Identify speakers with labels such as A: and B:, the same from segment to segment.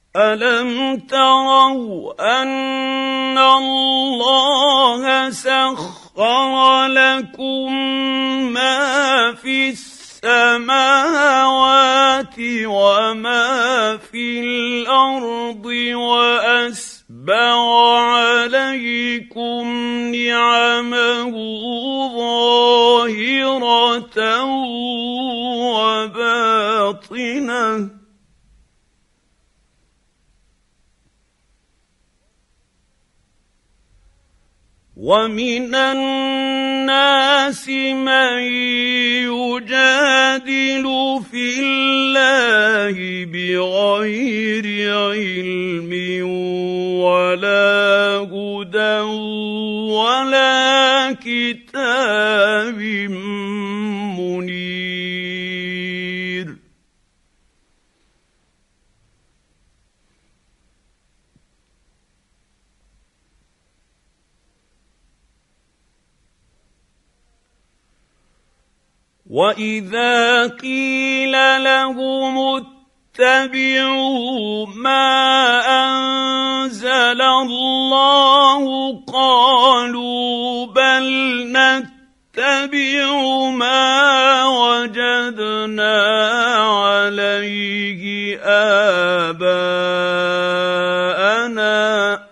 A: ألم تروا أن الله سخر لكم ما في السماوات وما في الأرض وأسبغ عليكم نعمه ظاهرة وباطنة ومن الناس من يجادل في الله بغير علم ولا هدى ولا كتاب منير وَإِذَا قِيلَ لَهُمُ اتَّبِعُوا مَا أَنزَلَ اللَّهُ قَالُوا بَلْ نَتَّبِعُ مَا وَجَدْنَا عَلَيْهِ آبَاءَنَا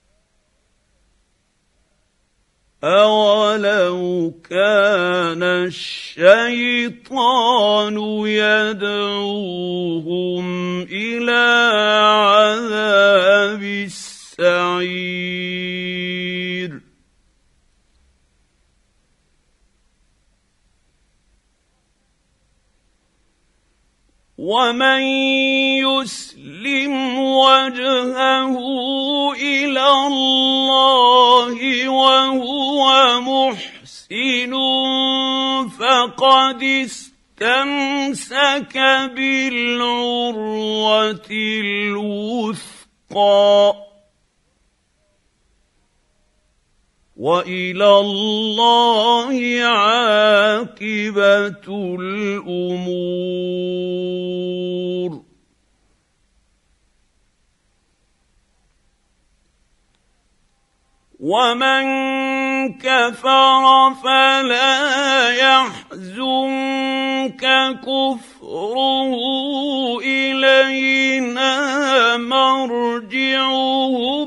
A: أَوَلَوْ كَانَ الشَّيْطَانُ يَدْعُوهُمْ إِلَىٰ عَذَابِ السَّعِيرِ وَمَن يُسْلِمْ وَجْهَهُ إِلَى اللَّهِ وَهُوَ مُحْسِنٌ فَقَدِ اسْتَمْسَكَ بِالْعُرْوَةِ الْوُثْقَىٰ وَإِلَى اللَّهِ عَاقِبَةُ الْأُمُورِ وَمَن كَفَرَ فَلَا يَحْزُنكَ كُفْرُهُ إِلَيْنَا مَرْجِعُهُمْ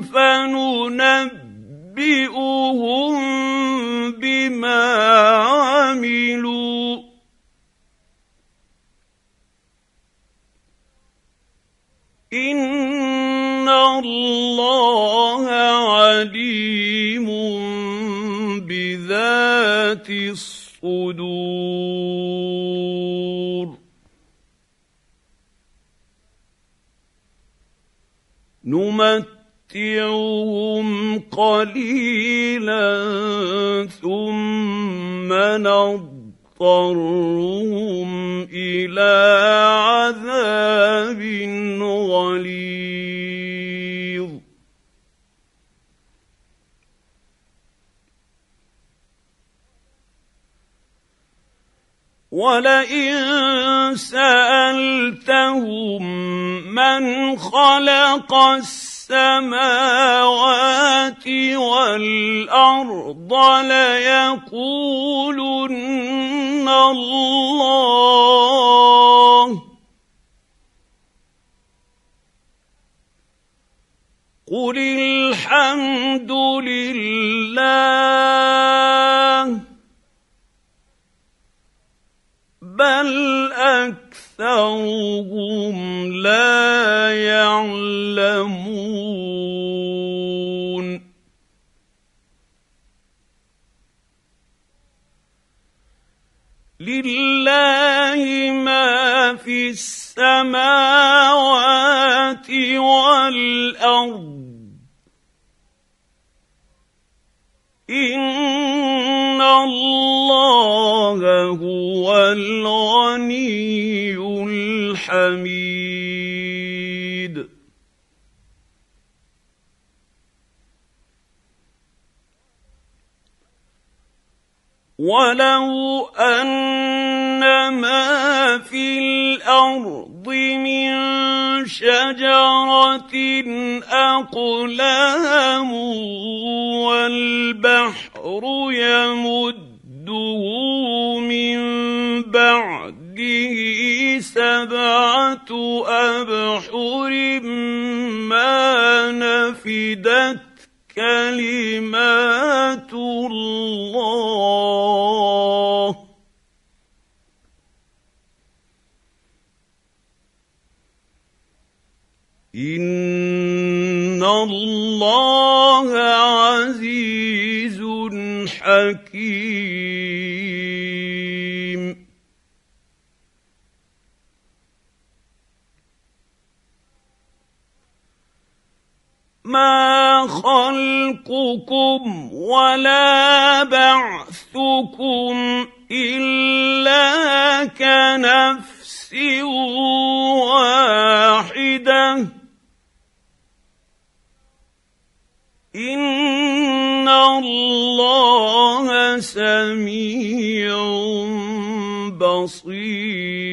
A: فَنُنَبِّئُهُم بِمَا عَمِلُوا إِنَّ اللَّهَ عَلِيمٌ بِذَاتِ الصُّدُورِ نُمَتِّعُهُمْ قَلِيلًا ثُمَّ نَضْطَرُّهُمْ إِلَىٰ عَذَابٍ غَلِيظٍ وَلَئِن سَأَلْتَهُم مَّنْ خَلَقَ السَّمَاوَاتِ وَالْأَرْضَ لَيَقُولُنَّ اللَّهُ قُلِ الْحَمْدُ لِلَّهِ بَلْ أَكْثَرُهُمْ لَا يَعْلَمُونَ لِلَّهِ مَا فِي السَّمَاوَاتِ وَالْأَرْضِ إِنَّ اللَّهَ هُوَ الْغَنِيُّ الْحَمِيدُ وَلَوْ أَنَّ مَا فِي الْأَرْضِ مِن شَجَرَةٍ أقلام والبحر يمده من بعده 7 أبحر ما نفدت كلمات الله إن الله عزيز حكيم. ما خلقكم ولا بعثكم إلا كنفس واحدة إن الله سميع بصير.